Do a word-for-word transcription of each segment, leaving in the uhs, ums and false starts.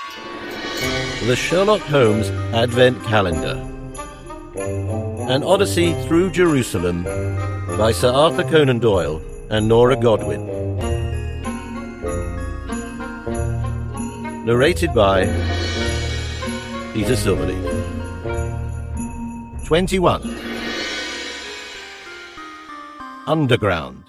The Sherlock Holmes Advent Calendar. An Odyssey Through Jerusalem by Sir Arthur Conan Doyle and Nora Godwin. Narrated by Peter Silverleaf. twenty-one. Underground.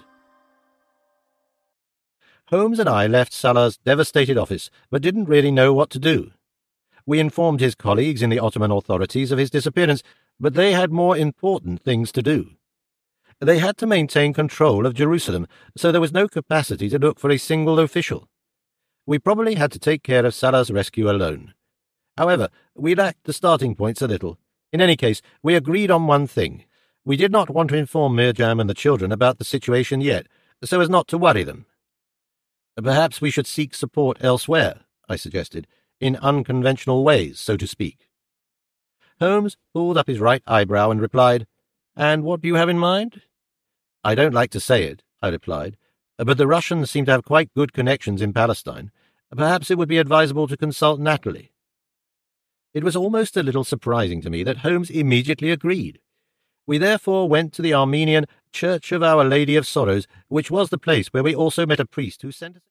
Holmes and I left Salah's devastated office, but didn't really know what to do. We informed his colleagues in the Ottoman authorities of his disappearance, but they had more important things to do. They had to maintain control of Jerusalem, so there was no capacity to look for a single official. We probably had to take care of Salah's rescue alone. However, we lacked the starting points a little. In any case, we agreed on one thing. We did not want to inform Mirjam and the children about the situation yet, so as not to worry them. Perhaps we should seek support elsewhere, I suggested, in unconventional ways, so to speak. Holmes pulled up his right eyebrow and replied, "And what do you have in mind?" "I don't like to say it," I replied, "but the Russians seem to have quite good connections in Palestine. Perhaps it would be advisable to consult Natalie." It was almost a little surprising to me that Holmes immediately agreed. We therefore went to the Armenian Church of Our Lady of Sorrows, which was the place where we also met a priest who sent us